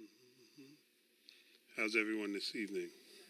How's everyone this evening?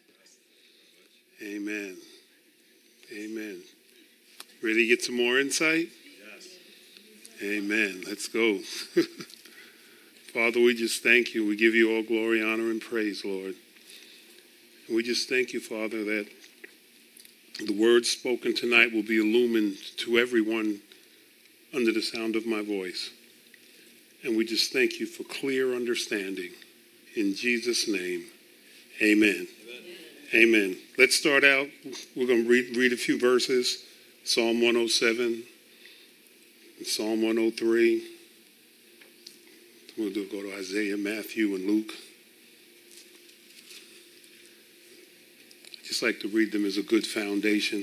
Amen. Amen. Ready to get some more insight? Yes. Amen. Let's go. Father, we just thank you. We give you all glory, honor, and praise, Lord. And we just thank you, Father, that the words spoken tonight will be illumined to everyone under the sound of my voice. And we just thank you for clear understanding. In Jesus' name, amen. Amen. Let's start out. We're going to read a few verses. Psalm 107, Psalm 103. We'll go to Isaiah, Matthew, and Luke. I just like to read them as a good foundation.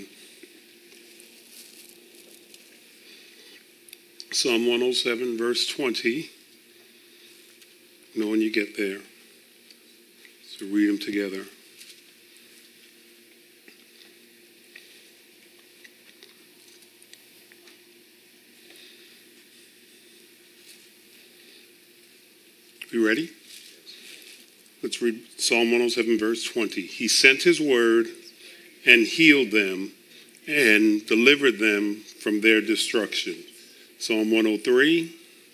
Psalm 107, verse 20. Know when you get there. So read them together. You ready? Let's read Psalm 107, verse 20. He sent his word and healed them and delivered them from their destruction. Psalm 103.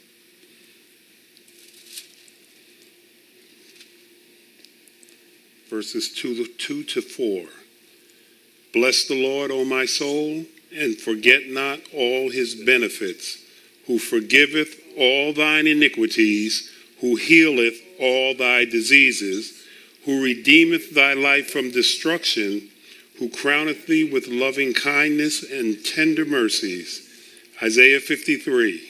Verses 2 to 4. Bless the Lord, O my soul, and forget not all his benefits, who forgiveth all thine iniquities, who healeth all thy diseases, who redeemeth thy life from destruction, who crowneth thee with loving kindness and tender mercies. Isaiah 53.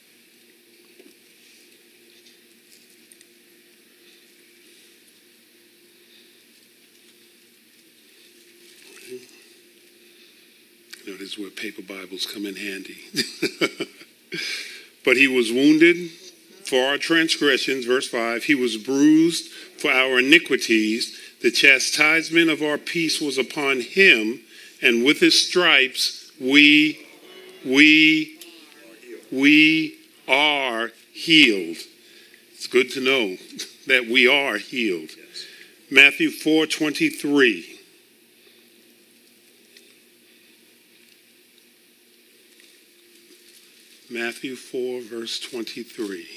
You know, this is where paper Bibles come in handy. But he was wounded for our transgressions, verse 5. He was bruised for our iniquities. The chastisement of our peace was upon him, and with his stripes we are healed. It's good to know that we are healed. Matthew 4:23. Matthew 4, verse 23.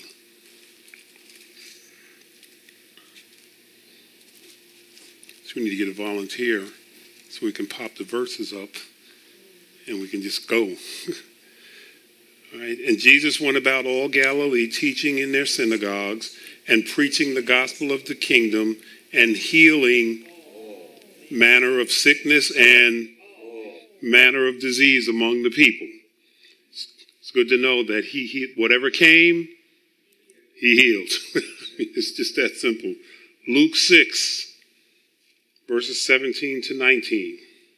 So we need to get a volunteer so we can pop the verses up and we can just go. All right. And Jesus went about all Galilee, teaching in their synagogues and preaching the gospel of the kingdom and healing manner of sickness and manner of disease among the people. It's good to know that he whatever came, he healed. It's just that simple. Luke 6, verses 17 to 19.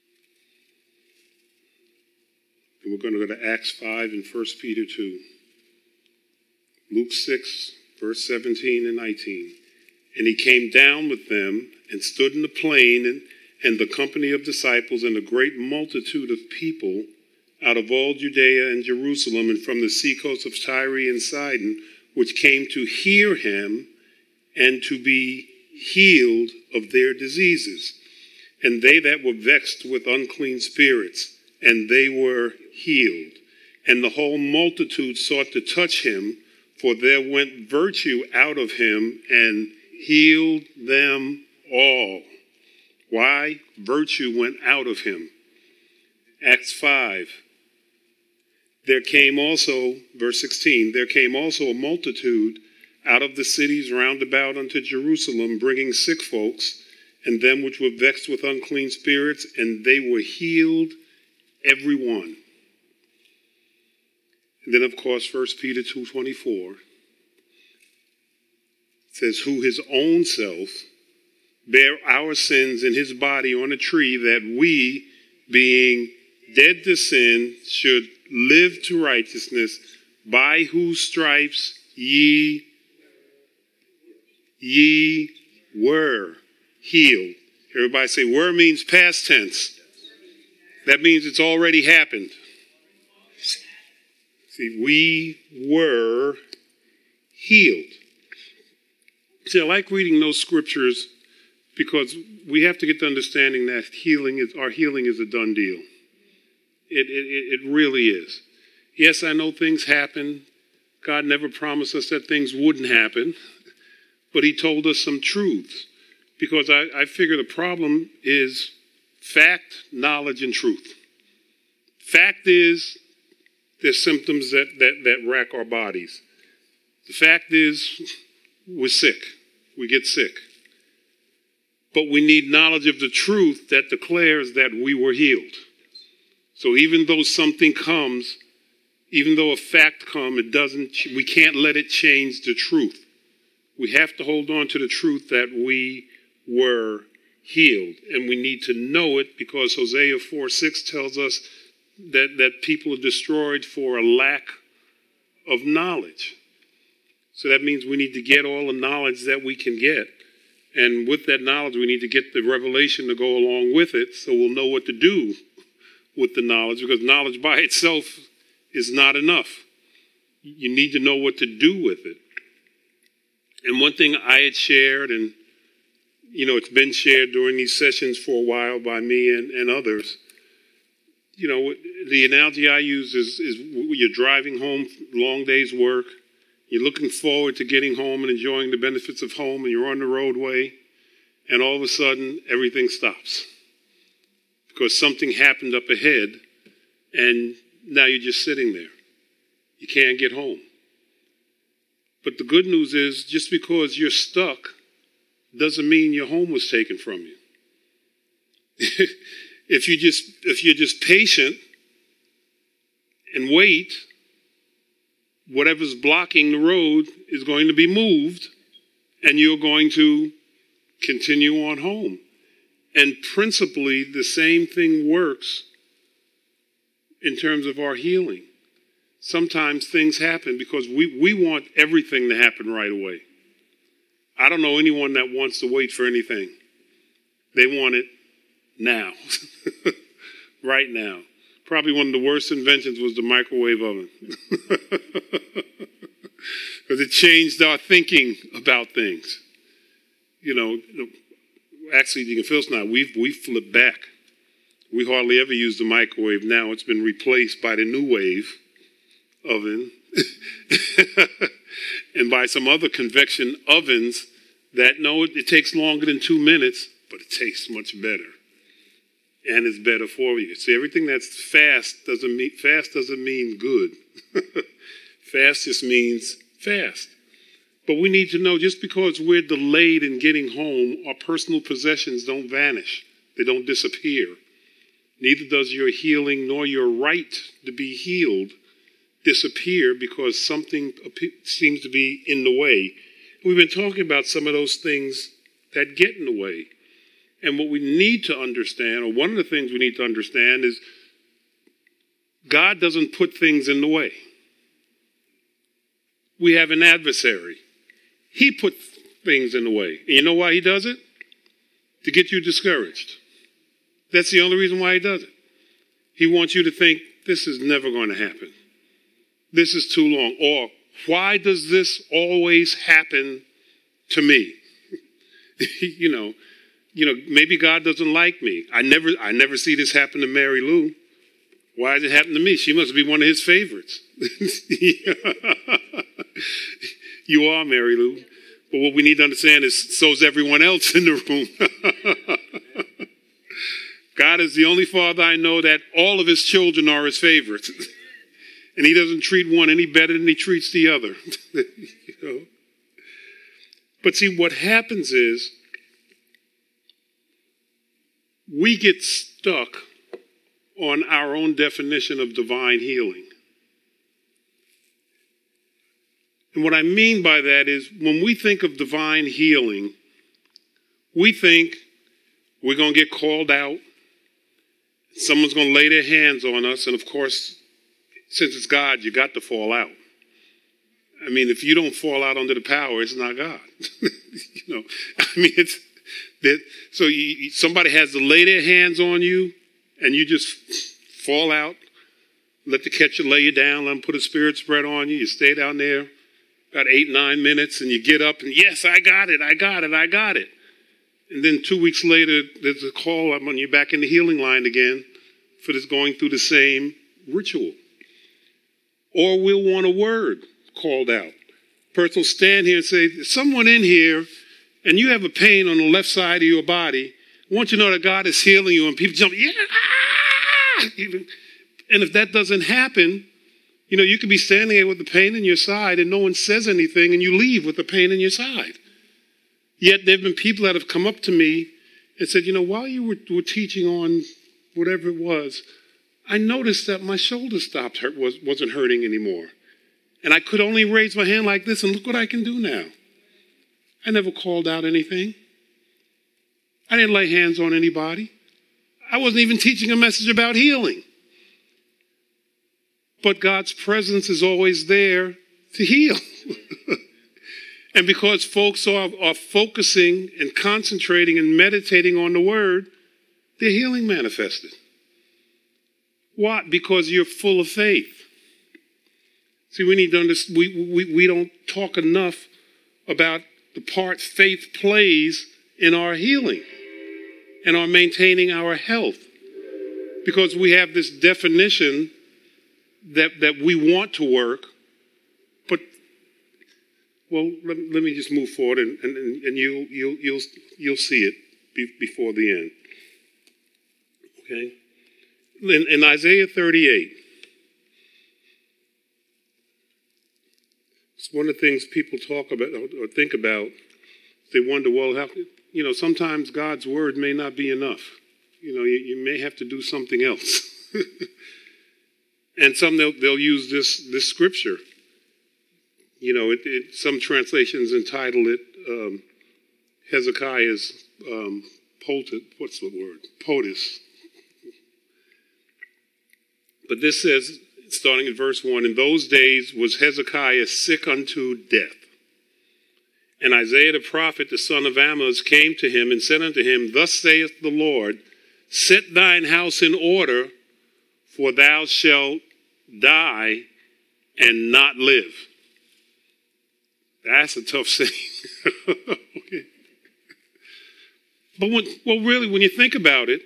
And we're going to go to Acts 5 and 1 Peter 2. Luke 6, verse 17 and 19. And he came down with them and stood in the plain and the company of disciples and a great multitude of people out of all Judea and Jerusalem and from the seacoast of Tyre and Sidon, which came to hear him and to be healed of their diseases. And they that were vexed with unclean spirits, and they were healed. And the whole multitude sought to touch him, for there went virtue out of him and healed them all. Why? Virtue went out of him. Acts 5. There came also, verse 16, there came also a multitude out of the cities round about unto Jerusalem, bringing sick folks, and them which were vexed with unclean spirits, and they were healed, every one. And then, of course, 1 Peter 2:24 says, who his own self bare our sins in his body on a tree, that we, being dead to sin, should live to righteousness, by whose stripes ye were healed. Everybody say, were means past tense. That means it's already happened. See, we were healed. See, I like reading those scriptures because we have to get the understanding that our healing is a done deal. It really is. Yes, I know things happen. God never promised us that things wouldn't happen, but he told us some truths. Because I figure the problem is fact, knowledge, and truth. Fact is there's symptoms that rack our bodies. The fact is we're sick. We get sick. But we need knowledge of the truth that declares that we were healed. So even though something comes, even though a fact comes, we can't let it change the truth. We have to hold on to the truth that we were healed. And we need to know it because Hosea 4:6 tells us that people are destroyed for a lack of knowledge. So that means we need to get all the knowledge that we can get. And with that knowledge, we need to get the revelation to go along with it so we'll know what to do with the knowledge, because knowledge by itself is not enough. You need to know what to do with it. And one thing I had shared, and it's been shared during these sessions for a while by me and others, the analogy I use is you're driving home, long day's work, you're looking forward to getting home and enjoying the benefits of home, and you're on the roadway, and all of a sudden, everything stops. Because something happened up ahead, and now you're just sitting there. You can't get home. But the good news is, just because you're stuck doesn't mean your home was taken from you. If you're just patient and wait, whatever's blocking the road is going to be moved, and you're going to continue on home. And principally, the same thing works in terms of our healing. Sometimes things happen because we want everything to happen right away. I don't know anyone that wants to wait for anything. They want it now, right now. Probably one of the worst inventions was the microwave oven. Because it changed our thinking about things. Actually, Deacon Phil and I, we've flipped back. We hardly ever use the microwave now. It's been replaced by the new wave oven and by some other convection ovens that, it takes longer than 2 minutes, but it tastes much better. And it's better for you. See, everything that's fast doesn't mean good. Fast just means fast. But we need to know, just because we're delayed in getting home, our personal possessions don't vanish. They don't disappear. Neither does your healing nor your right to be healed disappear because something seems to be in the way. We've been talking about some of those things that get in the way. And what we need to understand, or one of the things we need to understand, is God doesn't put things in the way. We have an adversary. He put things in the way. And you know why he does it? To get you discouraged. That's the only reason why he does it. He wants you to think, this is never going to happen. This is too long. Or, why does this always happen to me? Maybe God doesn't like me. I never see this happen to Mary Lou. Why does it happen to me? She must be one of his favorites. You are, Mary Lou. But what we need to understand is, so's everyone else in the room. God is the only father I know that all of his children are his favorites. And he doesn't treat one any better than he treats the other. But see, what happens is, we get stuck on our own definition of divine healing. And what I mean by that is, when we think of divine healing, we think we're going to get called out. Someone's going to lay their hands on us. And of course, since it's God, you got to fall out. I mean, if you don't fall out under the power, it's not God. Somebody has to lay their hands on you, and you just fall out. Let the catcher lay you down. Let them put a spirit spread on you. You stay down there. about 8-9 minutes, and you get up and, yes, I got it. And then 2 weeks later, there's a call when you're back in the healing line again for this going through the same ritual. Or we'll want a word called out. Person will stand here and say, there's someone in here, and you have a pain on the left side of your body. I want you to know that God is healing you, and people jump, yeah, ah! And if that doesn't happen, you could be standing there with the pain in your side and no one says anything and you leave with the pain in your side. Yet there have been people that have come up to me and said, while you were teaching on whatever it was, I noticed that my shoulder wasn't hurting anymore. And I could only raise my hand like this, and look what I can do now. I never called out anything. I didn't lay hands on anybody. I wasn't even teaching a message about healing. But God's presence is always there to heal. And because folks are focusing and concentrating and meditating on the word, their healing manifested. Why? Because you're full of faith. See, we need to understand, we don't talk enough about the part faith plays in our healing and our maintaining our health. Because we have this definition that we want to work, but let me just move forward and you'll see it before the end. Okay, in Isaiah 38, it's one of the things people talk about or think about. They wonder, well, how sometimes God's word may not be enough. You may have to do something else. And some they'll use this scripture. Some translations entitle it Hezekiah's POTUS. But this says, starting at verse 1, in those days was Hezekiah sick unto death. And Isaiah the prophet, the son of Amoz, came to him and said unto him, thus saith the Lord, set thine house in order, for thou shalt die and not live. That's a tough saying. Okay. But really, when you think about it,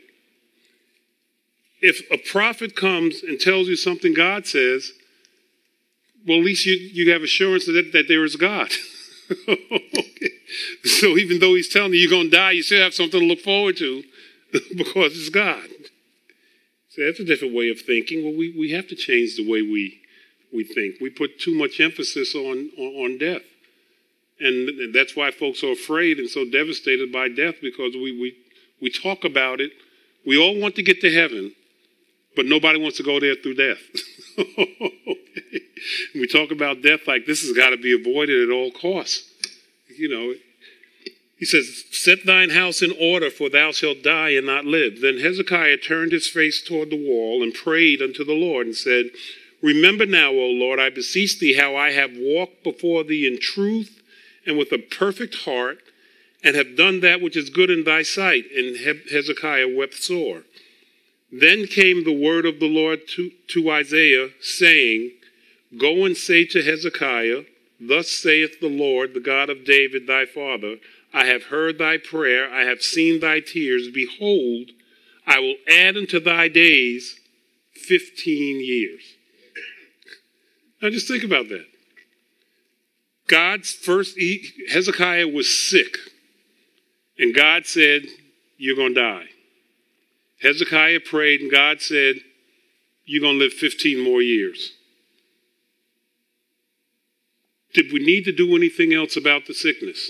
if a prophet comes and tells you something God says, well, at least you have assurance that there is God. Okay. So even though he's telling you you're going to die, you still have something to look forward to because it's God. So that's a different way of thinking. Well, we have to change the way we think. We put too much emphasis on death. And that's why folks are afraid and so devastated by death, because we talk about it. We all want to get to heaven, but nobody wants to go there through death. Okay. We talk about death like this has got to be avoided at all costs. He says, set thine house in order, for thou shalt die and not live. Then Hezekiah turned his face toward the wall and prayed unto the Lord and said, remember now, O Lord, I beseech thee, how I have walked before thee in truth and with a perfect heart, and have done that which is good in thy sight. And Hezekiah wept sore. Then came the word of the Lord to Isaiah, saying, go and say to Hezekiah, thus saith the Lord, the God of David thy father, I have heard thy prayer, I have seen thy tears. Behold, I will add unto thy days 15 years. Now just think about that. Hezekiah was sick, and God said, you're going to die. Hezekiah prayed, and God said, you're going to live 15 more years. Did we need to do anything else about the sickness?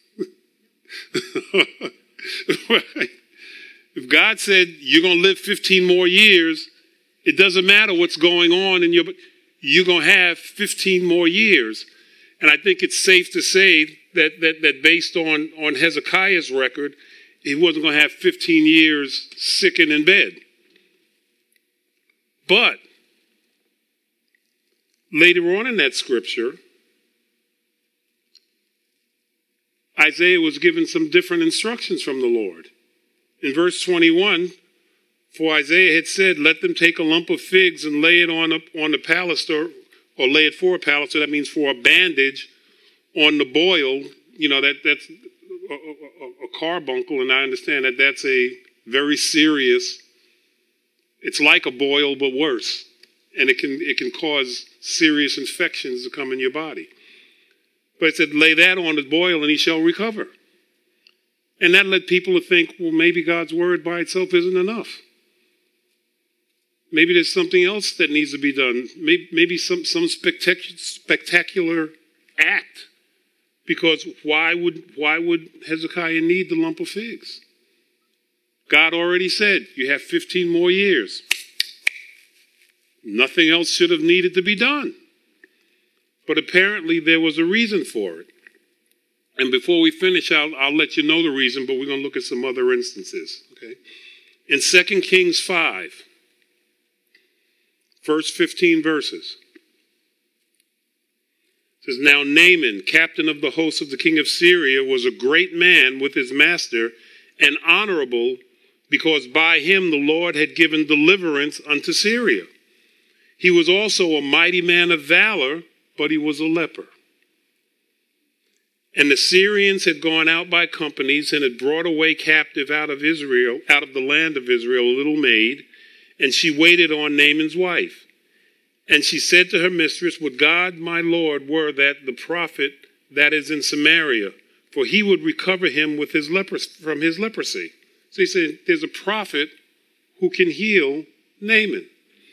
Right. If God said you're going to live 15 more years, it doesn't matter what's going on in you're going to have 15 more years. And I think it's safe to say that based on Hezekiah's record, he wasn't going to have 15 years sick and in bed. But later on in that scripture, Isaiah was given some different instructions from the Lord. In verse 21, for Isaiah had said, let them take a lump of figs and lay it on the paluster, or lay it for a paluster, that means for a bandage, on the boil, that's a carbuncle, and I understand that that's a very serious, it's like a boil but worse, and it can cause serious infections to come in your body. But it said, lay that on the boil and he shall recover. And that led people to think, well, maybe God's word by itself isn't enough. Maybe there's something else that needs to be done. Maybe some spectacular act. Because why would Hezekiah need the lump of figs? God already said, you have 15 more years. Nothing else should have needed to be done. But apparently there was a reason for it. And before we finish, I'll let you know the reason, but we're going to look at some other instances. Okay? In 2 Kings 5, first 15 verses, it says, now Naaman, captain of the host of the king of Syria, was a great man with his master and honorable, because by him the Lord had given deliverance unto Syria. He was also a mighty man of valor, but he was a leper. And the Syrians had gone out by companies and had brought away captive out of the land of Israel, a little maid, and she waited on Naaman's wife. And she said to her mistress, would God, my Lord, were that the prophet that is in Samaria, for he would recover him with from his leprosy. So he said, there's a prophet who can heal Naaman.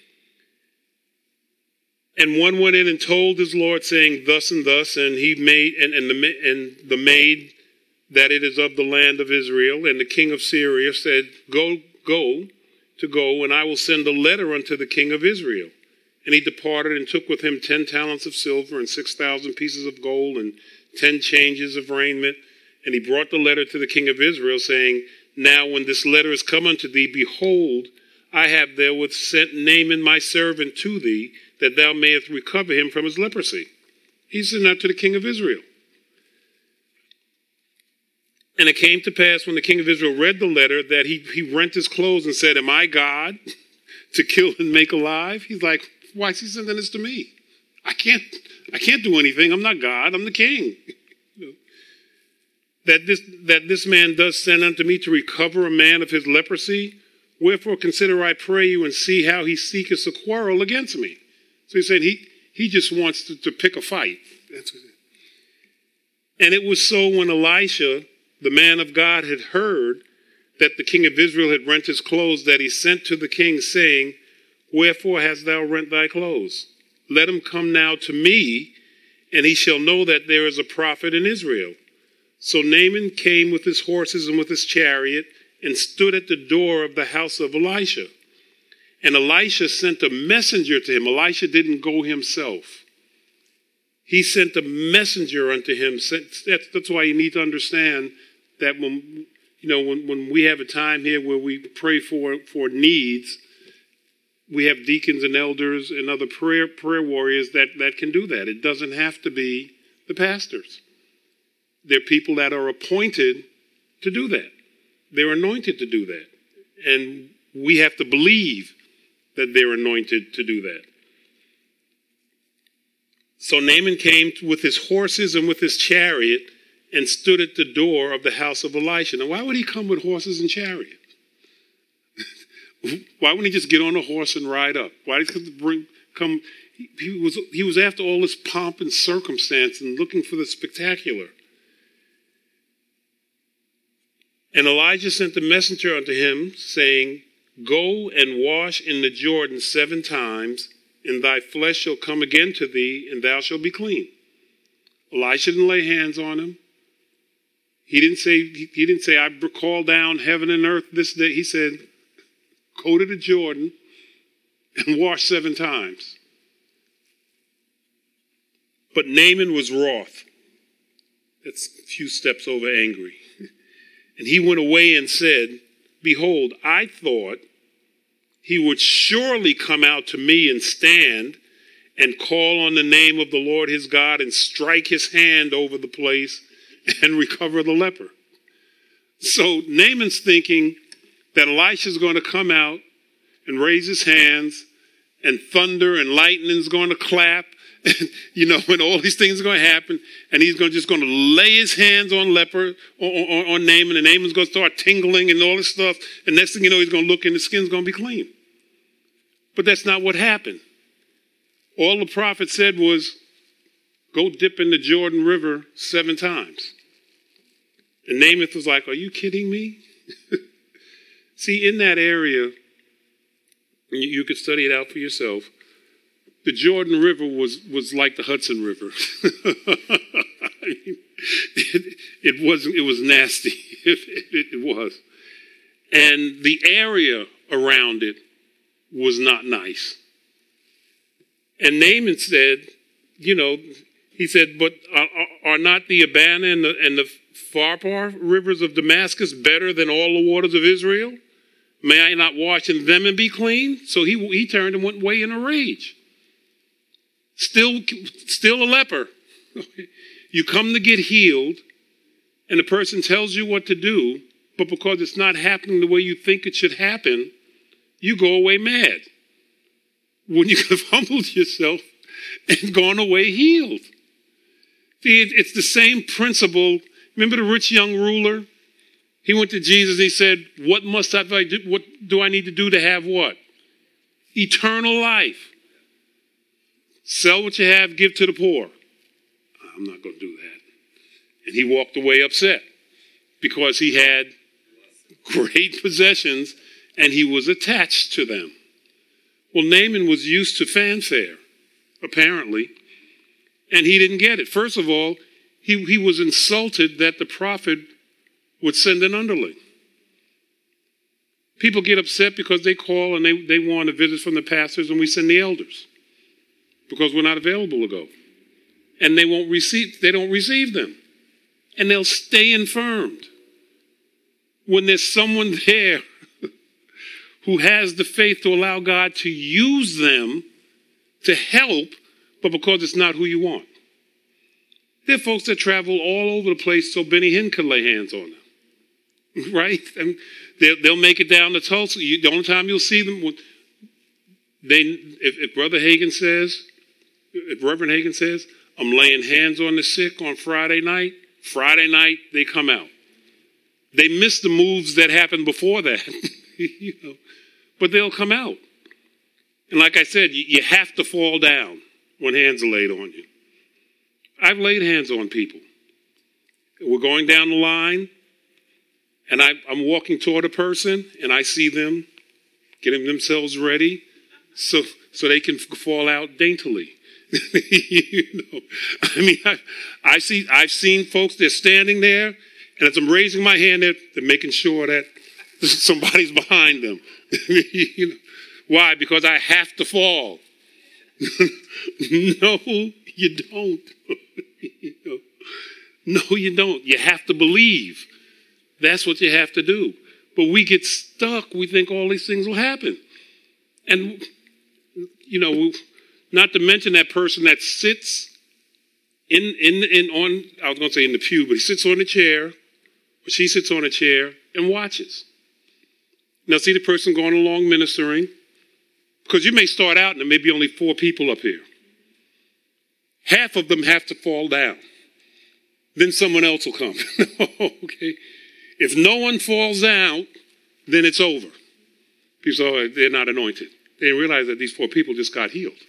And one went in and told his Lord, saying, thus and thus, and he made, and the maid that it is of the land of Israel, and the king of Syria said, go, and I will send a letter unto the king of Israel. And he departed and took with him 10 talents of silver and 6,000 pieces of gold and 10 changes of raiment. And he brought the letter to the king of Israel, saying, now when this letter is come unto thee, behold, I have therewith sent Naaman my servant to thee, that thou mayest recover him from his leprosy. He sent that to the king of Israel. And it came to pass when the king of Israel read the letter that he rent his clothes and said, am I God to kill and make alive? He's like, why is he sending this to me? I can't do anything. I'm not God. I'm the king. That this man does send unto me to recover a man of his leprosy. Wherefore consider, I pray you, and see how he seeketh a quarrel against me. So he said he just wants to pick a fight. That's what it. And it was so when Elisha, the man of God, had heard that the king of Israel had rent his clothes, that he sent to the king, saying, wherefore hast thou rent thy clothes? Let him come now to me, and he shall know that there is a prophet in Israel. So Naaman came with his horses and with his chariot, and stood at the door of the house of Elisha. And Elisha sent a messenger to him. Elisha didn't go himself. He sent a messenger unto him. That's why you need to understand that when we have a time here where we pray for needs, we have deacons and elders and other prayer warriors that can do that. It doesn't have to be the pastors. They're people that are appointed to do that. They're anointed to do that. And we have to believe that they're anointed to do that. So Naaman came with his horses and with his chariot and stood at the door of the house of Elisha. Now, why would he come with horses and chariot? Why wouldn't he just get on a horse and ride up? Why did he come? He was after all this pomp and circumstance and looking for the spectacular. And Elijah sent a messenger unto him, saying, go and wash in the Jordan 7 times, and thy flesh shall come again to thee, and thou shalt be clean. Elisha didn't lay hands on him. He didn't say, I call down heaven and earth this day. He said, go to the Jordan and wash 7 times. But Naaman was wroth. That's a few steps over angry. And he went away and said, behold, I thought he would surely come out to me and stand and call on the name of the Lord his God and strike his hand over the place and recover the leper. So Naaman's thinking that Elisha's going to come out and raise his hands and thunder and lightning's going to clap When all these things are going to happen, and he's just going to lay his hands on leper, on Naaman, and Naaman's going to start tingling and all this stuff. And next thing you know, he's going to look and the skin's going to be clean. But that's not what happened. All the prophet said was, go dip in the Jordan River 7 times. And Naaman was like, are you kidding me? See, in that area, you could study it out for yourself. The Jordan River was like the Hudson River. It was nasty. It was. And the area around it was not nice. And Naaman said, he said, but are not the Abana and the Pharpar rivers of Damascus better than all the waters of Israel? May I not wash in them and be clean? So he turned and went away in a rage. Still a leper. You come to get healed, and the person tells you what to do, but because it's not happening the way you think it should happen, you go away mad. When you could have humbled yourself and gone away healed. See, it's the same principle. Remember the rich young ruler? He went to Jesus and he said, what do I need to do to have what? Eternal life. Sell what you have, give to the poor. I'm not going to do that. And he walked away upset because he had great possessions and he was attached to them. Well, Naaman was used to fanfare, apparently, and he didn't get it. First of all, he was insulted that the prophet would send an underling. People get upset because they call and they want a visit from the pastors, and we send the elders because we're not available to go. And they don't receive them. And they'll stay infirmed. When there's someone there who has the faith to allow God to use them to help, but because it's not who you want. There are folks that travel all over the place so Benny Hinn can lay hands on them. Right? And they'll make it down to Tulsa. The only time you'll see them, if Brother Hagin says, if Reverend Hagin says, I'm laying hands on the sick on Friday night they come out. They miss the moves that happened before that, but they'll come out. And like I said, you have to fall down when hands are laid on you. I've laid hands on people. We're going down the line, and I'm walking toward a person, and I see them getting themselves ready so they can fall out daintily. I've seen folks, they're standing there, and as I'm raising my hand, they're making sure that somebody's behind them. Why? Because I have to fall. No, you don't. No, you don't. You have to believe. That's what you have to do. But we get stuck. We think all these things will happen. And, not to mention that person that sits I was going to say in the pew, but he sits on a chair, or she sits on a chair and watches. Now, see the person going along ministering, because you may start out and there may be only 4 people up here. Half of them have to fall down. Then someone else will come. Okay. If no one falls out, then it's over. People say, oh, they're not anointed. They didn't realize that these 4 people just got healed.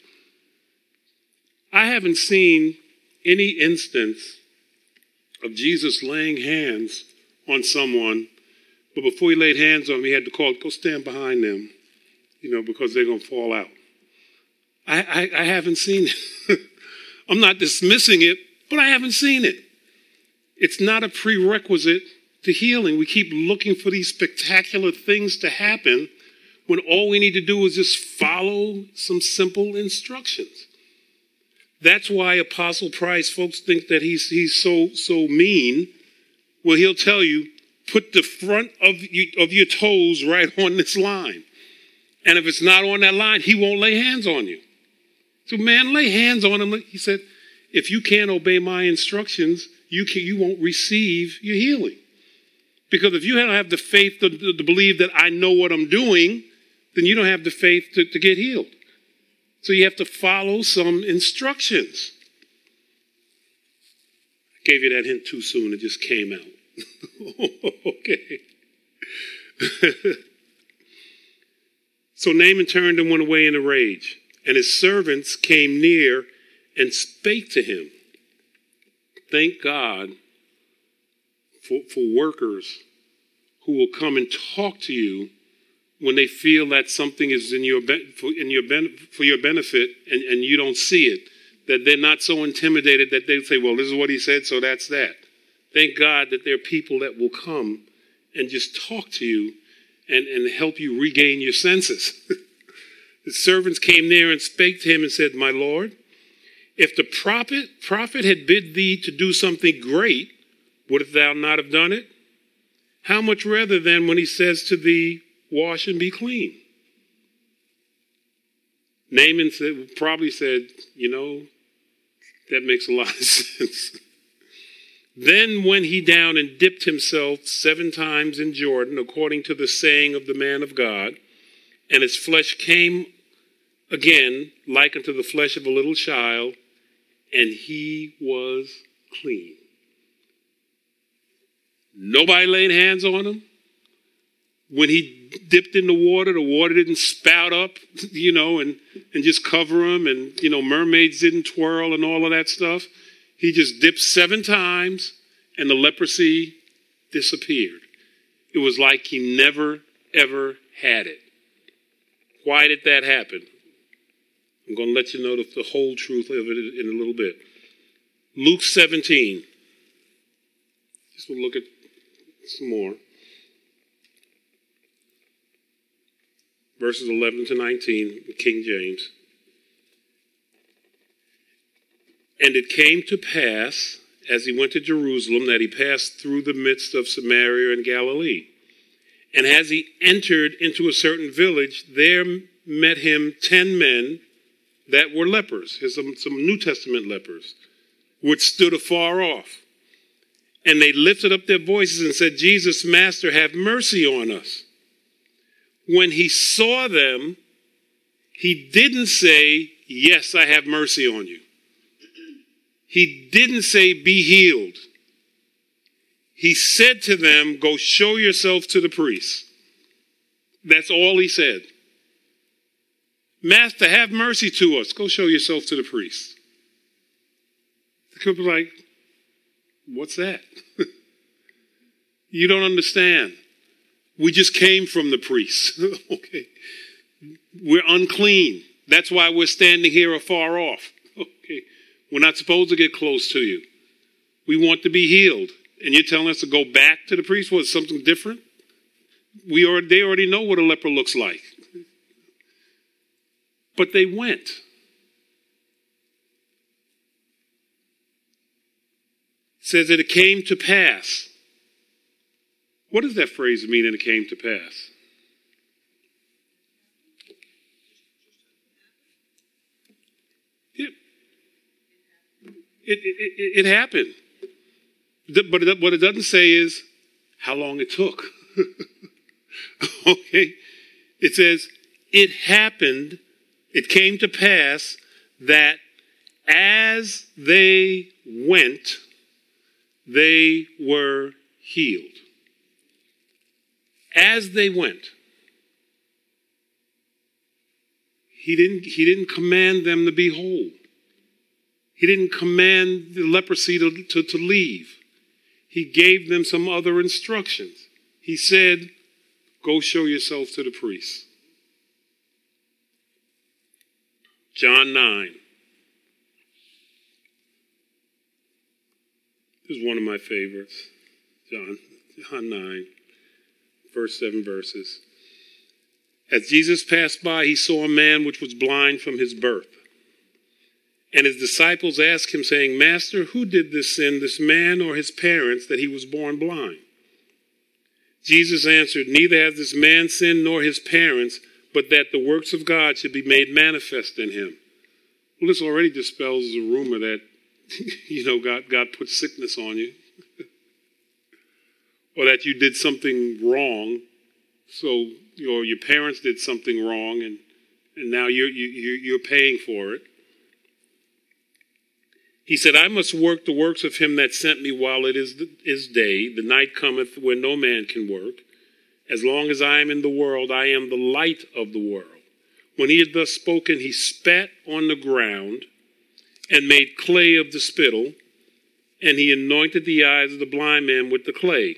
I haven't seen any instance of Jesus laying hands on someone, but before he laid hands on them, he had to call, go stand behind them, because they're going to fall out. I haven't seen it. I'm not dismissing it, but I haven't seen it. It's not a prerequisite to healing. We keep looking for these spectacular things to happen when all we need to do is just follow some simple instructions. That's why Apostle Price, folks think that he's so mean. Well, he'll tell you, put the front of your toes right on this line. And if it's not on that line, he won't lay hands on you. So, man, lay hands on him. He said, if you can't obey my instructions, you won't receive your healing. Because if you don't have the faith to believe that I know what I'm doing, then you don't have the faith to get healed. So you have to follow some instructions. I gave you that hint too soon. It just came out. Okay. So Naaman turned and went away in a rage, and his servants came near and spake to him. Thank God for workers who will come and talk to you when they feel that something is for your benefit and you don't see it, that they're not so intimidated that they say, well, this is what he said, so that's that. Thank God that there are people that will come and just talk to you and help you regain your senses. The servants came near and spake to him and said, my Lord, if the prophet had bid thee to do something great, wouldst thou not have done it? How much rather then when he says to thee, wash and be clean? Naaman probably said, that makes a lot of sense. Then went he down and dipped himself 7 times in Jordan, according to the saying of the man of God, and his flesh came again like unto the flesh of a little child, and he was clean. Nobody laid hands on him. When he dipped in the water didn't spout up, and just cover him, and, mermaids didn't twirl and all of that stuff. He just dipped 7 times, and the leprosy disappeared. It was like he never, ever had it. Why did that happen? I'm going to let you know the whole truth of it in a little bit. Luke 17. Just we'll look at some more. Verses 11 to 19, King James. And it came to pass, as he went to Jerusalem, that he passed through the midst of Samaria and Galilee. And as he entered into a certain village, there met him 10 men that were lepers, some New Testament lepers, which stood afar off. And they lifted up their voices and said, Jesus, Master, have mercy on us. When he saw them, he didn't say, yes, I have mercy on you. He didn't say, be healed. He said to them, go show yourself to the priest. That's all he said. Master, have mercy to us. Go show yourself to the priest. The people were like, what's that? You don't understand. We just came from the priest. Okay. We're unclean. That's why we're standing here afar off. Okay. We're not supposed to get close to you. We want to be healed. And you're telling us to go back to the priest? What, something different? They already know what a leper looks like. But they went. It says that it came to pass. What does that phrase mean, and it came to pass? It happened. But what it doesn't say is how long it took. Okay? It says, it happened, it came to pass that as they went, they were healed. As they went. He didn't command them to be whole. He didn't command the leprosy to leave. He gave them some other instructions. He said, go show yourself to the priest. John 9. This is one of my favorites. John 9, first 7 verses. As Jesus passed by, he saw a man which was blind from his birth. And his disciples asked him, saying, Master, who did this sin, this man or his parents, that he was born blind? Jesus answered, neither has this man sinned nor his parents, but that the works of God should be made manifest in him. Well, this already dispels the rumor that, God put sickness on you. Or that you did something wrong. So, your parents did something wrong, and now you're paying for it. He said, I must work the works of him that sent me while it is day. The night cometh when no man can work. As long as I am in the world, I am the light of the world. When he had thus spoken, he spat on the ground and made clay of the spittle, and he anointed the eyes of the blind man with the clay,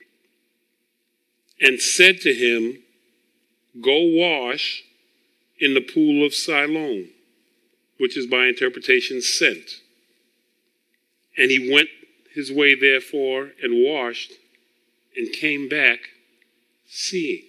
and said to him, Go wash in the pool of Siloam, which is by interpretation sent. And he went his way therefore and washed and came back seeing.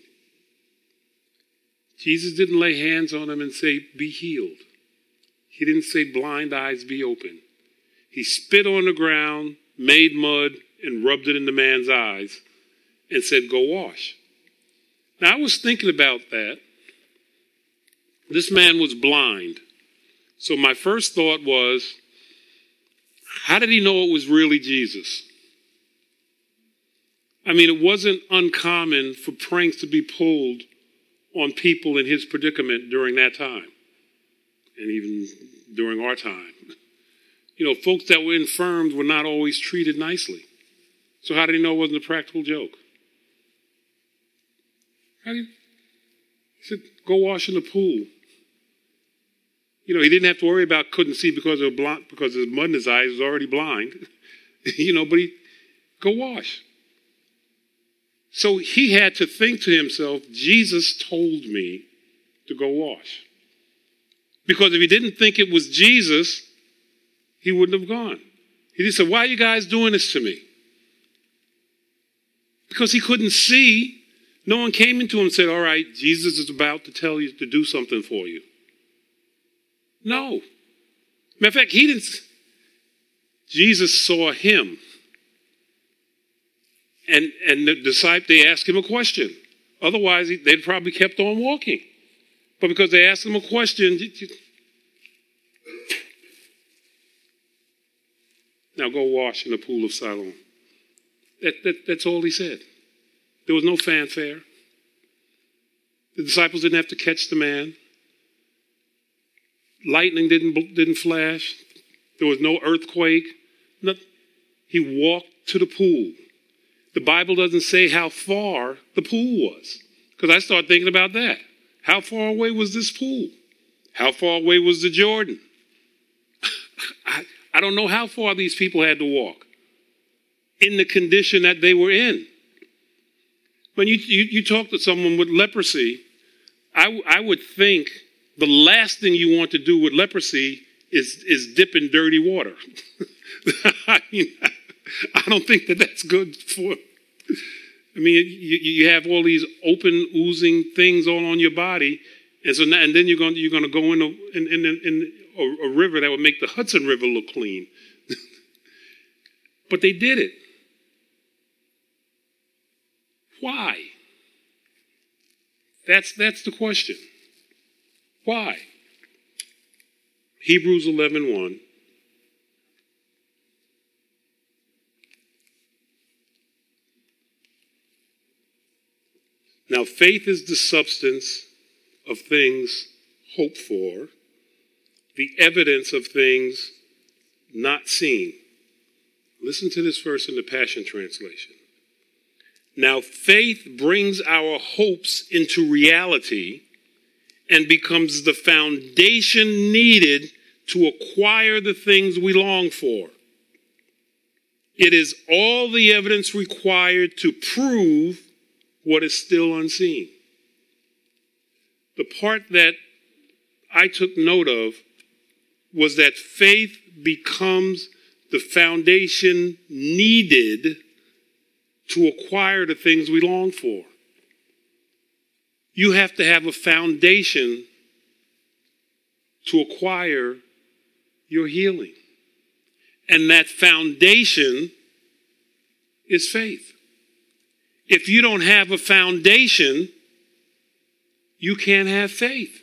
Jesus didn't lay hands on him and say, be healed. He didn't say, blind eyes be open. He spit on the ground, made mud, and rubbed it in the man's eyes and said, go wash. Now, I was thinking about that. This man was blind. So my first thought was, how did he know it was really Jesus? I mean, it wasn't uncommon for pranks to be pulled on people in his predicament during that time, and even during our time. You know, folks that were infirmed were not always treated nicely. So how did he know it wasn't a practical joke? He said, go wash in the pool. You know, he didn't have to worry about couldn't see because of mud in his eyes. He was already blind. But go wash. So he had to think to himself, Jesus told me to go wash. Because if he didn't think it was Jesus, he wouldn't have gone. He just said, why are you guys doing this to me? Because he couldn't see. No one came into him and said, all right, Jesus is about to tell you to do something for you. No. Matter of fact, he didn't. Jesus saw him. And the disciples, they asked him a question. Otherwise, they'd probably kept on walking. But because they asked him a question, now go wash in the pool of Siloam. That's all he said. There was no fanfare. The disciples didn't have to catch the man. Lightning didn't flash. There was no earthquake. He walked to the pool. The Bible doesn't say how far the pool was, because I started thinking about that. How far away was this pool? How far away was the Jordan? I don't know how far these people had to walk in the condition that they were in. When you talk to someone with leprosy, I would think the last thing you want to do with leprosy is dip in dirty water. I mean, I don't think that's good for. I mean, you have all these open, oozing things all on your body, and so now, and then you're going to go in a river that would make the Hudson River look clean. But they did it. Why? That's the question. Why? Hebrews 11:1. Now, faith is the substance of things hoped for, the evidence of things not seen. Listen to this verse in the Passion Translation. Now, faith brings our hopes into reality and becomes the foundation needed to acquire the things we long for. It is all the evidence required to prove what is still unseen. The part that I took note of was that faith becomes the foundation needed to acquire the things we long for. You have to have a foundation to acquire your healing. And that foundation is faith. If you don't have a foundation, you can't have faith.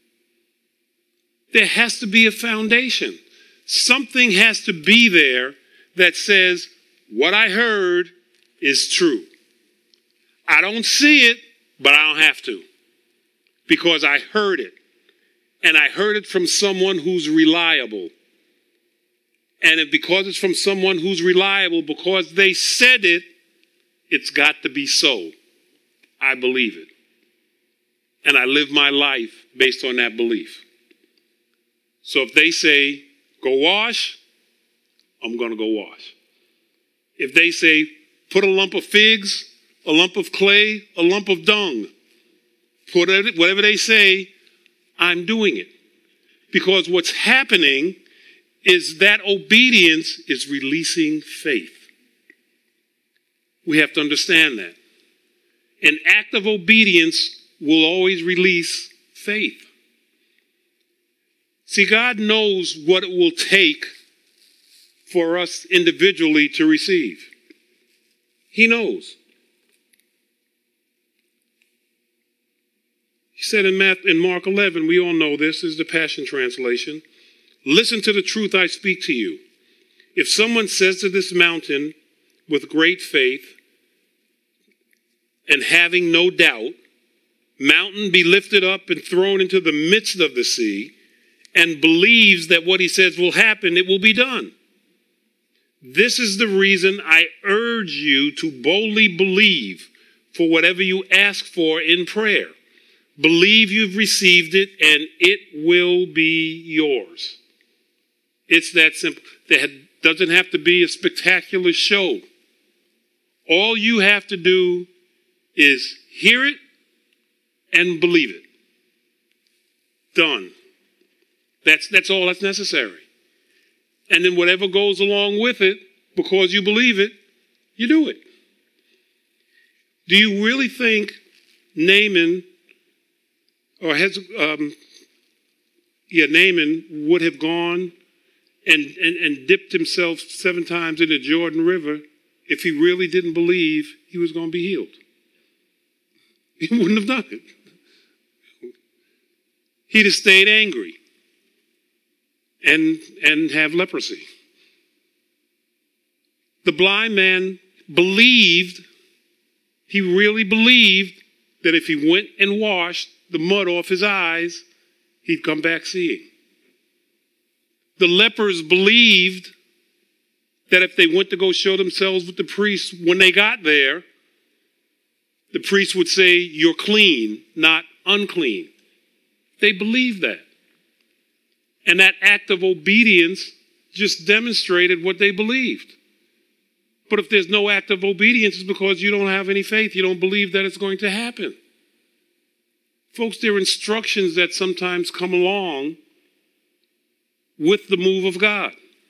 There has to be a foundation. Something has to be there that says, what I heard is true. I don't see it, but I don't have to, because I heard it. and I heard it from someone who's reliable. And because it's from someone who's reliable, because they said it, it's got to be so. I believe it. And I live my life based on that belief. So if they say, go wash, I'm going to go wash. If they say, put a lump of figs, a lump of clay, a lump of dung, whatever they say, I'm doing it. Because what's happening is that obedience is releasing faith. We have to understand that. An act of obedience will always release faith. See, God knows what it will take for us individually to receive. He knows. He said in Mark 11, we all know this is the Passion Translation. Listen to the truth I speak to you. If someone says to this mountain with great faith and having no doubt, mountain be lifted up and thrown into the midst of the sea, and believes that what he says will happen, it will be done. This is the reason I urge you to boldly believe for whatever you ask for in prayer. Believe you've received it and it will be yours. It's that simple. That doesn't have to be a spectacular show. All you have to do is hear it and believe it. Done. That's all that's necessary. And then whatever goes along with it, because you believe it, you do it. Do you really think Naaman Naaman would have gone and dipped himself 7 times in the Jordan River if he really didn't believe he was going to be healed? He wouldn't have done it. He'd have stayed angry and have leprosy. The blind man believed, he really believed that if he went and washed the mud off his eyes, he'd come back seeing. The lepers believed that if they went to go show themselves with the priest, when they got there, the priest would say, you're clean, not unclean. They believed that. And that act of obedience just demonstrated what they believed. But if there's no act of obedience, it's because you don't have any faith. You don't believe that it's going to happen. Folks, there are instructions that sometimes come along with the move of God.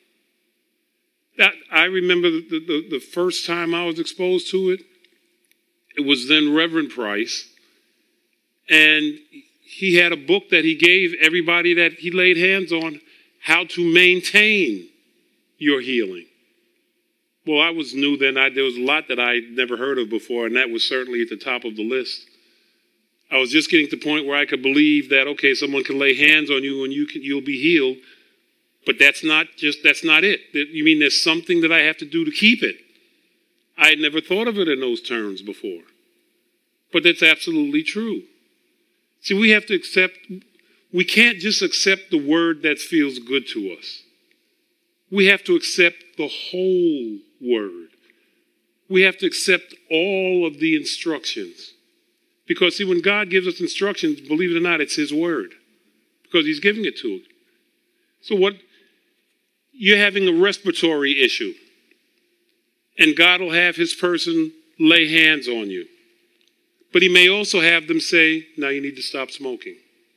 I remember the first time I was exposed to it. It was then Reverend Price. And he had a book that he gave everybody that he laid hands on, how to maintain your healing. Well, I was new then. There was a lot that I'd never heard of before, and that was certainly at the top of the list. I was just getting to the point where I could believe that, okay, someone can lay hands on you and you'll be healed. But that's not it. You mean there's something that I have to do to keep it? I had never thought of it in those terms before. But that's absolutely true. See, we can't just accept the word that feels good to us. We have to accept the whole word. We have to accept all of the instructions. Because, see, when God gives us instructions, believe it or not, it's his word. Because he's giving it to us. So you're having a respiratory issue. And God will have his person lay hands on you. But he may also have them say, now you need to stop smoking.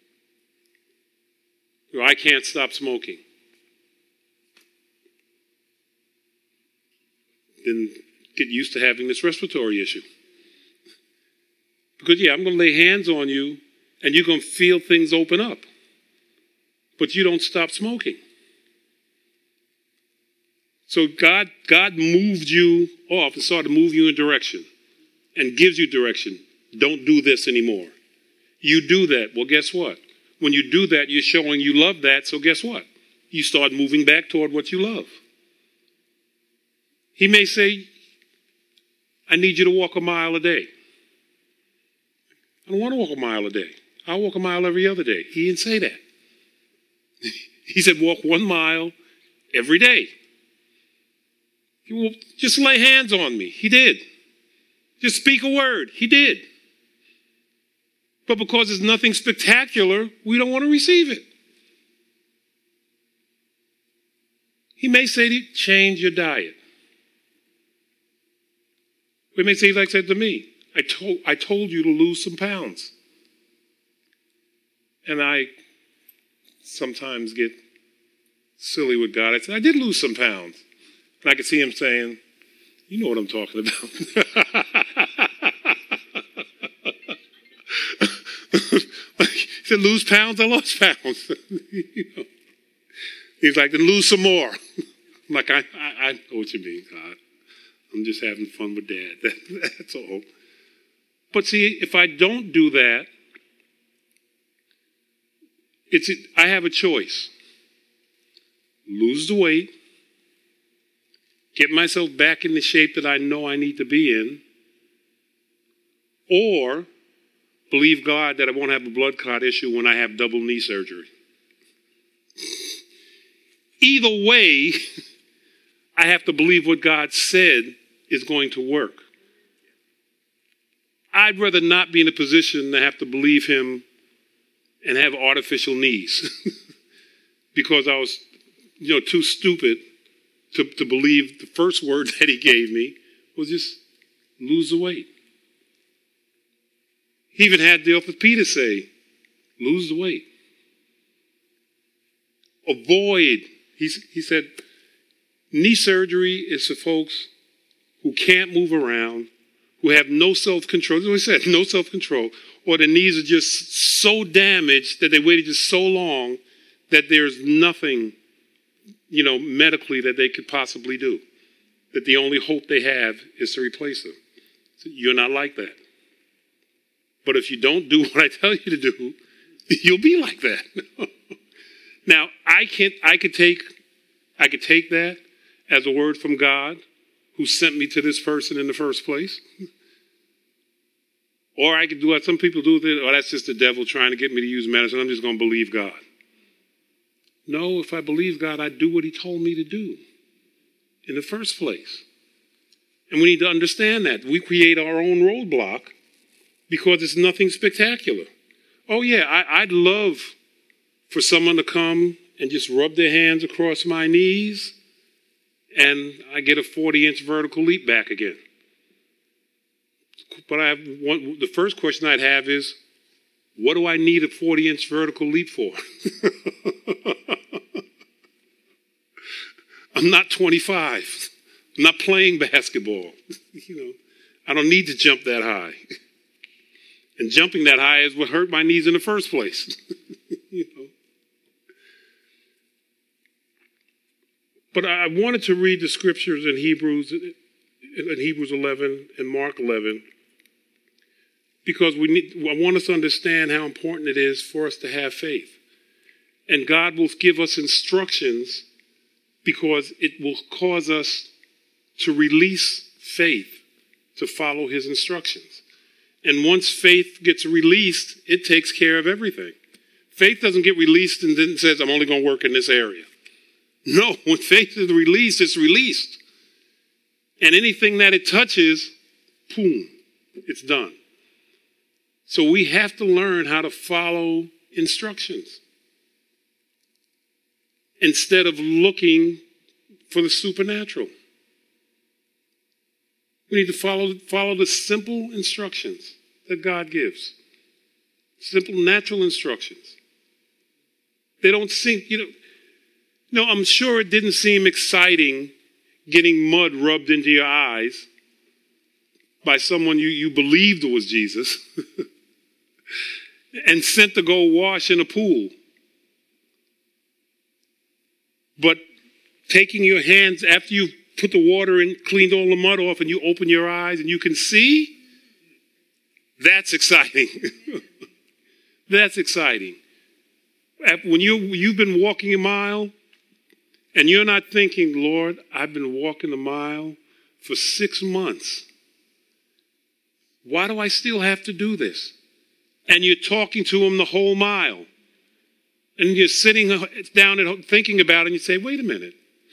Or, I can't stop smoking. Then get used to having this respiratory issue. Because, I'm going to lay hands on you and you're going to feel things open up. But you don't stop smoking. So God moved you off and started to move you in direction and gives you direction. Don't do this anymore. You do that. Well, guess what? When you do that, you're showing you love that. So guess what? You start moving back toward what you love. He may say, I need you to walk a mile a day. I don't want to walk a mile a day. I'll walk a mile every other day. He didn't say that. He said, walk 1 mile every day. Well, just lay hands on me. He did. Just speak a word. He did. But because it's nothing spectacular, we don't want to receive it. He may say to you, change your diet. He may say, like I said to me, I told you to lose some pounds. And I sometimes get silly with God. I said, I did lose some pounds. And I could see him saying, you know what I'm talking about. He said, lose pounds, I lost pounds. You know? He's like, then lose some more. I'm like, I know what you mean, God. I'm just having fun with Dad. That's all. But see, if I don't do that, I have a choice. Lose the weight, get myself back in the shape that I know I need to be in, or believe God that I won't have a blood clot issue when I have double knee surgery. Either way, I have to believe what God said is going to work. I'd rather not be in a position to have to believe him and have artificial knees because I was, too stupid to believe the first word that he gave me was just lose the weight. He even had the orthopedist say, lose the weight. Avoid. He said, knee surgery is for folks who can't move around, who have no self-control. That's what he said, no self-control. Or the knees are just so damaged that they waited just so long that there's nothing, medically that they could possibly do. That the only hope they have is to replace them. So you're not like that. But if you don't do what I tell you to do, you'll be like that. Now, I could take that as a word from God who sent me to this person in the first place. Or I could do what some people do with it. Oh, that's just the devil trying to get me to use medicine. I'm just going to believe God. No, if I believe God, I do what he told me to do in the first place. And we need to understand that. We create our own roadblock because it's nothing spectacular. Oh, yeah, I'd love for someone to come and just rub their hands across my knees and I get a 40-inch vertical leap back again. But the first question I'd have is, what do I need a 40-inch vertical leap for? I'm not 25. I'm not playing basketball. I don't need to jump that high. And jumping that high is what hurt my knees in the first place. But I wanted to read the scriptures in Hebrews 11 and Mark 11 because I want us to understand how important it is for us to have faith. And God will give us instructions because it will cause us to release faith to follow his instructions. And once faith gets released, it takes care of everything. Faith doesn't get released and then says, I'm only going to work in this area. No, when faith is released, it's released. And anything that it touches, boom, it's done. So we have to learn how to follow instructions instead of looking for the supernatural. We need to follow the simple instructions that God gives. Simple, natural instructions. They don't seem, I'm sure it didn't seem exciting getting mud rubbed into your eyes by someone you believed was Jesus and sent to go wash in a pool. But taking your hands after you've put the water in, cleaned all the mud off, and you open your eyes and you can see, that's exciting. That's exciting. When you've been walking a mile and you're not thinking, Lord, I've been walking a mile for 6 months. Why do I still have to do this? And you're talking to him the whole mile. And you're sitting down and thinking about it, and you say, wait a minute.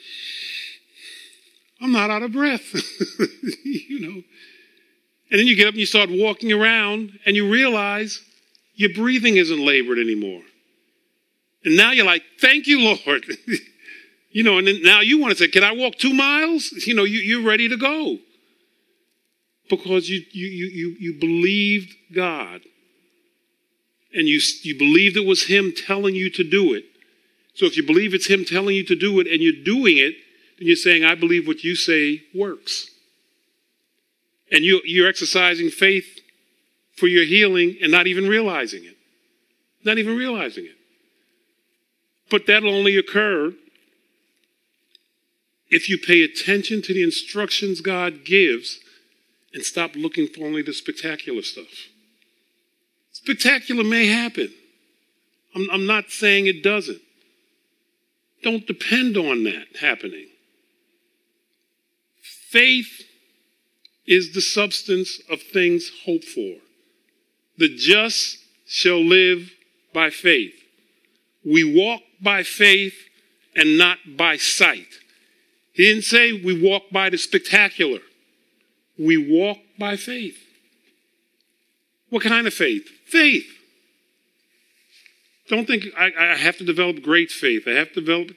I'm not out of breath. You know. And then you get up and you start walking around, and you realize your breathing isn't labored anymore. And now you're like, thank you, Lord. You know, and then now you want to say, can I walk 2 miles? You know, you're ready to go. Because you believed God. And you believed it was him telling you to do it. So if you believe it's him telling you to do it and you're doing it, then you're saying, I believe what you say works. And you're exercising faith for your healing and not even realizing it. Not even realizing it. But that'll only occur if you pay attention to the instructions God gives and stop looking for only the spectacular stuff. Spectacular may happen. I'm not saying it doesn't. Don't depend on that happening. Faith is the substance of things hoped for. The just shall live by faith. We walk by faith and not by sight. He didn't say we walk by the spectacular. We walk by faith. What kind of faith? Faith. Don't think I have to develop great faith. I have to develop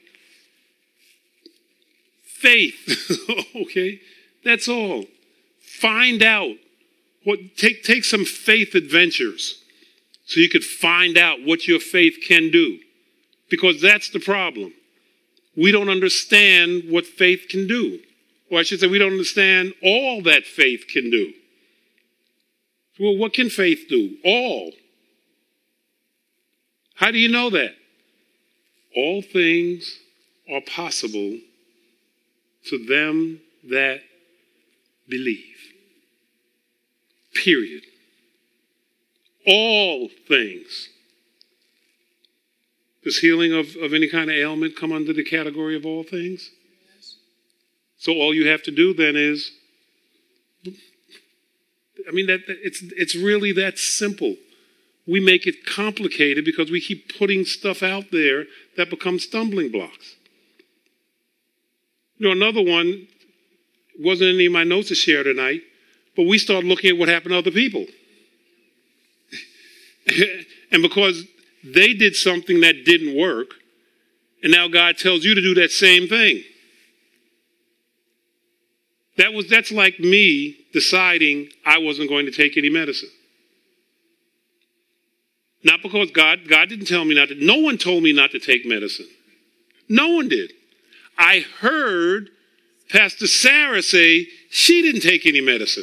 faith. Okay? That's all. Find out. Take some faith adventures so you could find out what your faith can do. Because that's the problem. We don't understand what faith can do. Or I should say, we don't understand all that faith can do. Well, what can faith do? All. How do you know that? All things are possible to them that believe. Period. All things. Does healing of any kind of ailment come under the category of all things? Yes. So all you have to do then is, it's really that simple. We make it complicated because we keep putting stuff out there that becomes stumbling blocks. You know, another one, wasn't any of my notes to share tonight, but we start looking at what happened to other people. And because they did something that didn't work, and now God tells you to do that same thing. That's like me deciding I wasn't going to take any medicine. Not because God didn't tell me not to. No one told me not to take medicine. No one did. I heard Pastor Sarah say she didn't take any medicine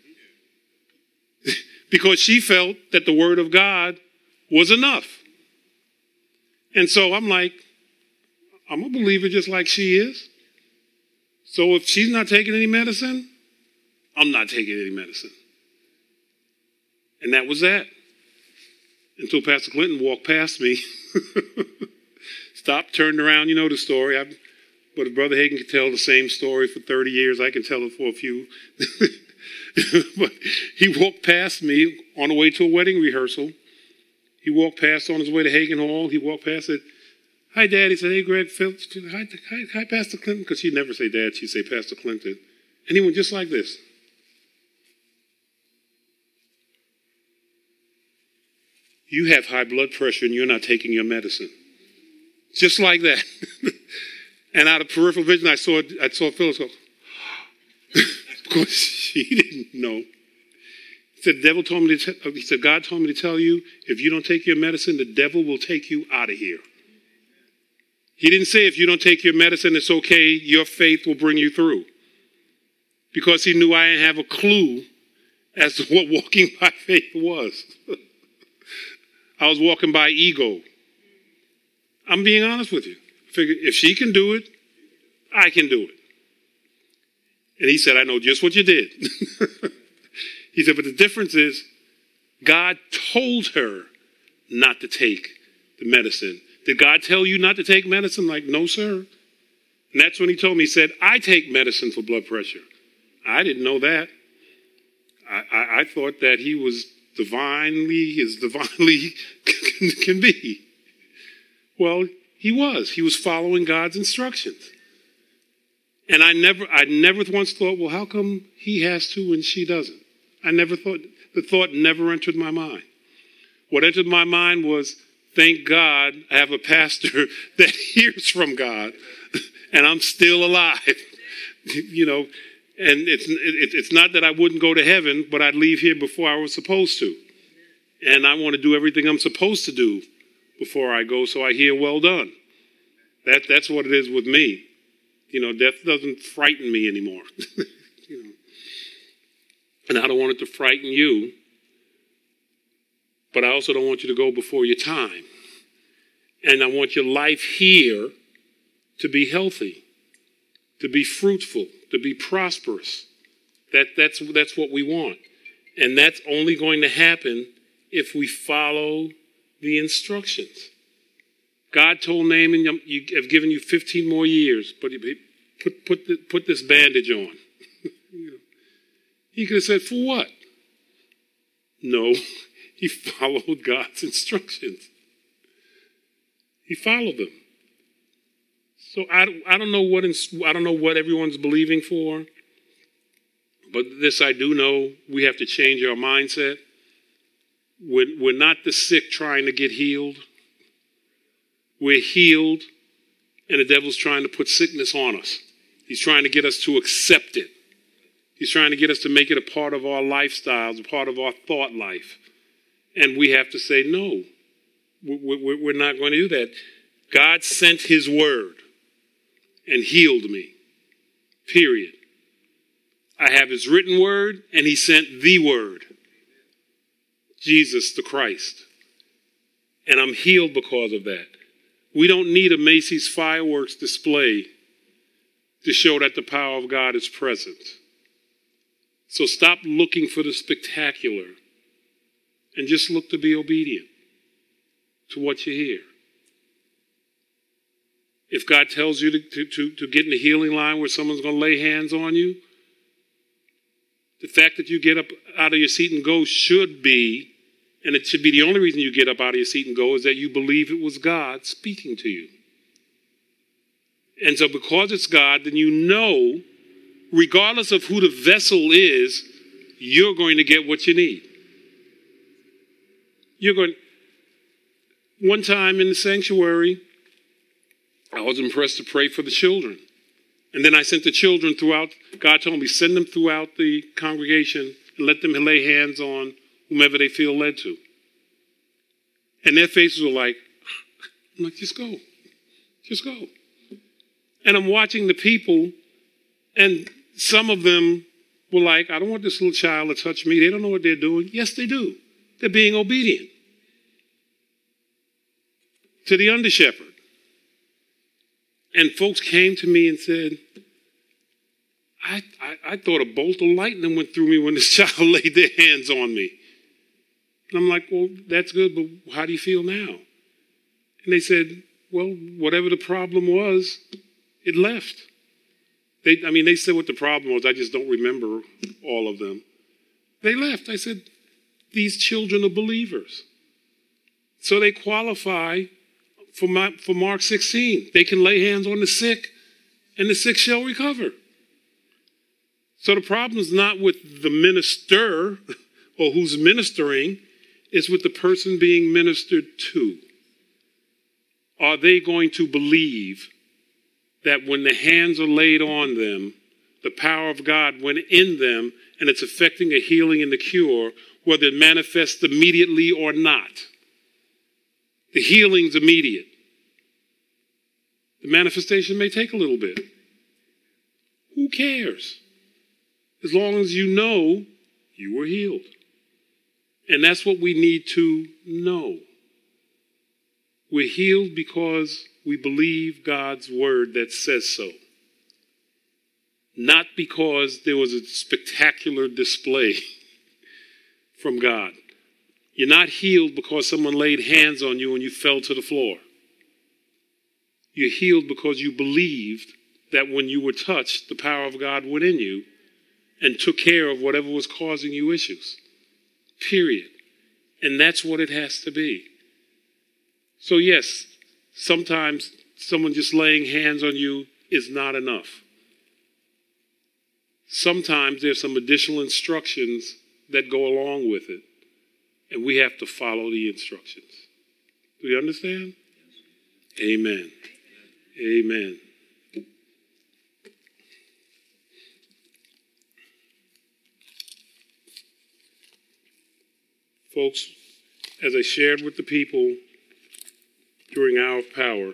because she felt that the word of God was enough. And so I'm like, I'm a believer just like she is. So if she's not taking any medicine, I'm not taking any medicine. And that was that. Until Pastor Clinton walked past me, stopped, turned around. You know the story. But if Brother Hagin could tell the same story for 30 years, I can tell it for a few. But he walked past me on the way to a wedding rehearsal. He walked past on his way to Hagen Hall. He walked past it. Hi, Dad. He said, hey, Greg, Phil. Hi, Pastor Clinton. Because she'd never say Dad. She'd say Pastor Clinton. And he went just like this. You have high blood pressure and you're not taking your medicine. Just like that. And out of peripheral vision, I saw Phyllis go, because she didn't know. He said, God told me to tell you, if you don't take your medicine, the devil will take you out of here. He didn't say if you don't take your medicine, it's okay, your faith will bring you through. Because he knew I didn't have a clue as to what walking by faith was. I was walking by ego. I'm being honest with you. Figured if she can do it, I can do it. And he said, I know just what you did. He said, but the difference is God told her not to take the medicine. Did God tell you not to take medicine? Like, no, sir. And that's when he told me, he said, I take medicine for blood pressure. I didn't know that. I thought that he was divinely, as divinely can be. Well, he was following God's instructions. And I never once thought, well, how come he has to and she doesn't? The thought never entered my mind. What entered my mind was, thank God I have a pastor that hears from God and I'm still alive. And it's not that I wouldn't go to heaven, but I'd leave here before I was supposed to. And I want to do everything I'm supposed to do before I go, so I hear well done. That's what it is with me. Death doesn't frighten me anymore. And I don't want it to frighten you. But I also don't want you to go before your time. And I want your life here to be healthy, to be fruitful, to be prosperous. That's what we want. And that's only going to happen if we follow the instructions. God told Naaman, I've given you 15 more years, but put this bandage on. He could have said, for what? No, he followed God's instructions. He followed them. So I don't know what everyone's believing for, but this I do know: we have to change our mindset. We're not the sick trying to get healed. We're healed, and the devil's trying to put sickness on us. He's trying to get us to accept it. He's trying to get us to make it a part of our lifestyles, a part of our thought life. And we have to say, no, we're not going to do that. God sent his word and healed me, period. I have his written word, and he sent the word, Jesus the Christ. And I'm healed because of that. We don't need a Macy's fireworks display to show that the power of God is present. So stop looking for the spectacular and just look to be obedient to what you hear. If God tells you to get in the healing line where someone's going to lay hands on you, the fact that you get up out of your seat and go should be, and it should be the only reason you get up out of your seat and go, is that you believe it was God speaking to you. And so because it's God, then you know, regardless of who the vessel is, you're going to get what you need. One time in the sanctuary, I was impressed to pray for the children. And then I sent the children throughout. God told me, send them throughout the congregation and let them lay hands on whomever they feel led to. And their faces were like, I'm like, just go. Just go. And I'm watching the people, and some of them were like, I don't want this little child to touch me. They don't know what they're doing. Yes, they do. They're being obedient to the under shepherd. And folks came to me and said, I thought a bolt of lightning went through me when this child laid their hands on me. And I'm like, well, that's good, but how do you feel now? And they said, well, whatever the problem was, it left. They said what the problem was. I just don't remember all of them. They left. I said, these children are believers. So they qualify for Mark 16. They can lay hands on the sick, and the sick shall recover. So the problem is not with the minister or who's ministering. It's with the person being ministered to. Are they going to believe that when the hands are laid on them, the power of God went in them, and it's affecting a healing and the cure, whether it manifests immediately or not? The healing's immediate. The manifestation may take a little bit. Who cares? As long as you know you were healed. And that's what we need to know. We're healed because we believe God's word that says so. Not because there was a spectacular display from God. You're not healed because someone laid hands on you and you fell to the floor. You're healed because you believed that when you were touched, the power of God went in you and took care of whatever was causing you issues. Period. And that's what it has to be. So yes, Sometimes someone just laying hands on you is not enough. Sometimes there's some additional instructions that go along with it, and we have to follow the instructions. Do you understand? Amen. Amen. Folks, as I shared with the people during Hour of Power,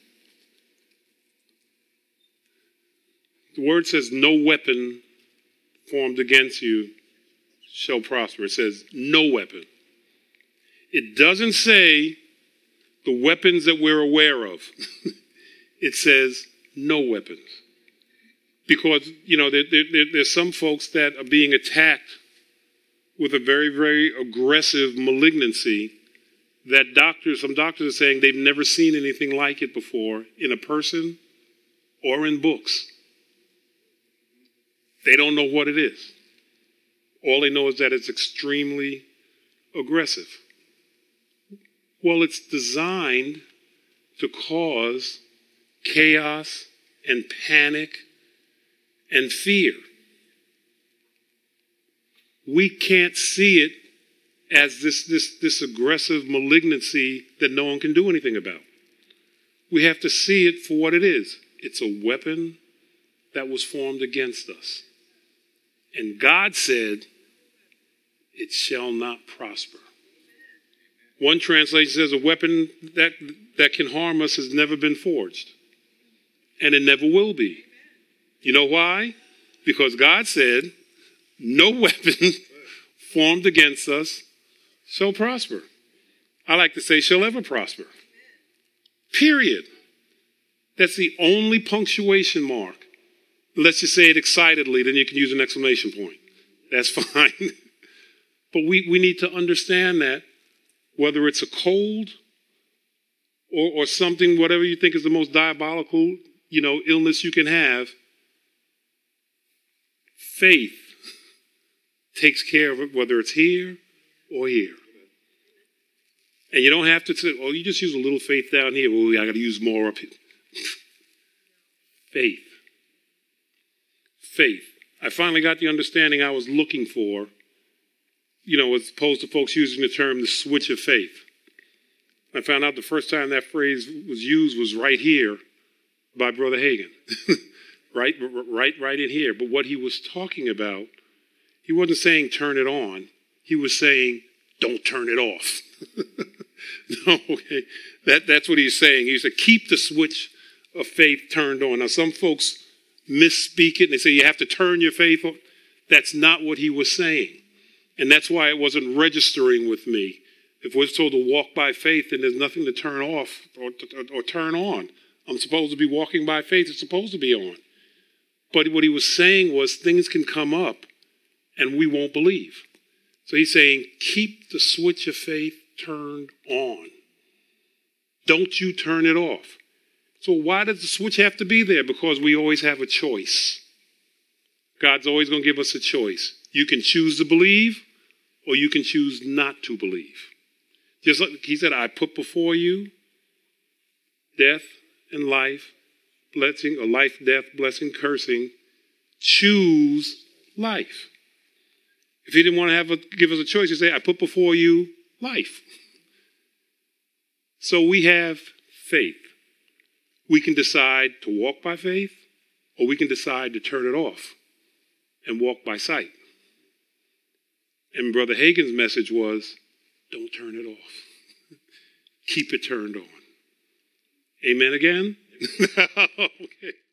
the word says, no weapon formed against you shall prosper. It says, no weapon. It doesn't say the weapons that we're aware of. It says, no weapons. Because, there's some folks that are being attacked with a very, very aggressive malignancy that some doctors are saying they've never seen anything like it before in a person or in books. They don't know what it is. All they know is that it's extremely aggressive. Well, it's designed to cause chaos and panic and fear. We can't see it as this aggressive malignancy that no one can do anything about. We have to see it for what it is. It's a weapon that was formed against us. And God said, it shall not prosper. One translation says a weapon that can harm us has never been forged. And it never will be. You know why? Because God said, no weapon formed against us shall prosper. I like to say shall ever prosper. Period. That's the only punctuation mark. Let's just say it excitedly, then you can use an exclamation point. That's fine. But we need to understand that whether it's a cold or something, whatever you think is the most diabolical, illness you can have, faith takes care of it, whether it's here or here. And you don't have to say, you just use a little faith down here. Well, I got to use more up here. Faith. Faith. I finally got the understanding I was looking for, as opposed to folks using the term the switch of faith. I found out the first time that phrase was used was right here by Brother Hagin. right in here. But what he was talking about, he wasn't saying turn it on. He was saying don't turn it off. No, okay. That's what he's saying. He said keep the switch of faith turned on. Now some folks misspeak it and they say you have to turn your faith on. That's not what he was saying. And that's why it wasn't registering with me. If we're told to walk by faith, then there's nothing to turn off or turn on. I'm supposed to be walking by faith. It's supposed to be on. But what he was saying was things can come up and we won't believe. So he's saying, keep the switch of faith turned on. Don't you turn it off. So why does the switch have to be there? Because we always have a choice. God's always going to give us a choice. You can choose to believe or you can choose not to believe. Just like he said, I put before you death and life, blessing, or life, death, blessing, cursing. Choose life. If he didn't want to give us a choice, he'd say, I put before you life. So we have faith. We can decide to walk by faith, or we can decide to turn it off and walk by sight. And Brother Hagin's message was, don't turn it off. Keep it turned on. Amen again? Okay.